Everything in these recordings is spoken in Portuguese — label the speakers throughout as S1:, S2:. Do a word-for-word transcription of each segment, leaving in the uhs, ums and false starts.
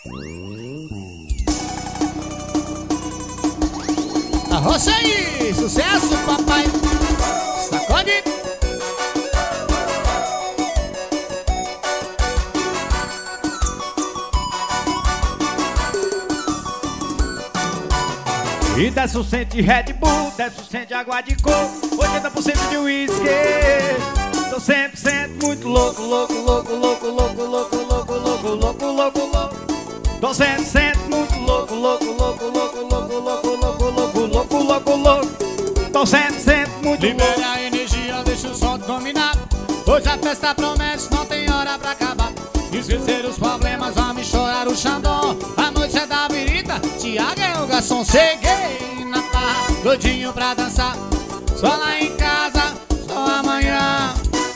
S1: Arrocha aí, sucesso, papai. Sacode.
S2: E dez por cento de Red Bull, dez por cento de água de coco, oitenta por cento de uísque. Tô cem por cento muito louco, louco, louco, louco, louco, louco, louco, louco, louco, louco, louco. Tô cem por cento muito louco, louco, louco, louco, louco, louco, louco, louco, louco, louco, louco. Tô cem por cento muito louco.
S1: Libera a energia, deixa o som dominar. Hoje a festa promete, não tem hora pra acabar. Esquecer os problemas, vamos chorar o Xandão. A noite é da birita, Tiago é o garçom. Cheguei na farra, doidinho pra dançar. Só lá em casa, só amanhã.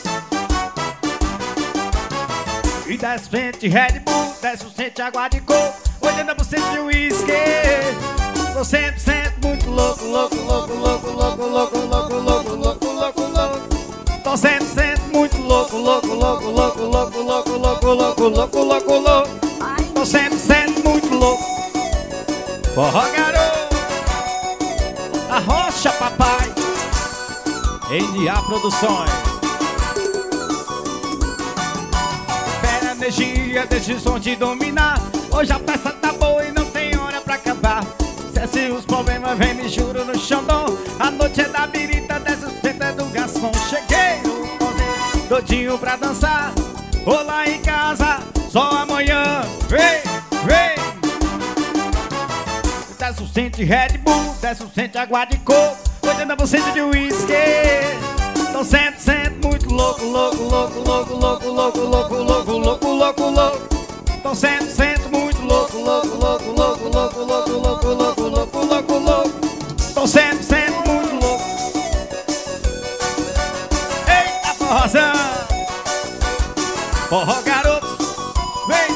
S2: E dez por cento de Red Bull, dez por cento de água de coco, oitenta por cento de uísque. Tô cem por cento muito louco, louco, louco, louco, louco, louco, louco, louco, louco, louco, louco. Tô cem por cento muito louco, louco, louco, louco, louco, louco, louco, louco, louco, louco, louco. Tô cem por cento muito louco. Forró garoto, arrocha papai. N A Produções. Pera energia, deixa o som te dominar. Hoje a peça tá boa e não tem hora pra acabar. Cesse os problemas, vem me juro no Xandão. A noite é da birita, dez por cento é do garçom. Cheguei no poder, doidinho pra dançar. Vou lá em casa, só amanhã. Vem, vem. dez por cento de Red Bull, dez por cento de água de coco, oitenta por cento de uísque. Tô cem por cento muito louco, louco, louco, louco, louco, louco, louco, louco, louco, louco, louco. Tô cem por cento muito louco, louco, louco, louco, louco, louco, louco, louco, louco, louco, louco. Tô cem por cento muito louco. Eita forrozão, forró garoto, vem.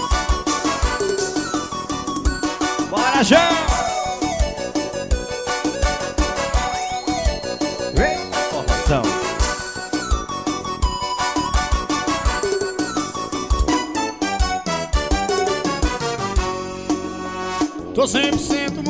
S2: Bora já. Vem forrozão.
S1: Tô cem por cento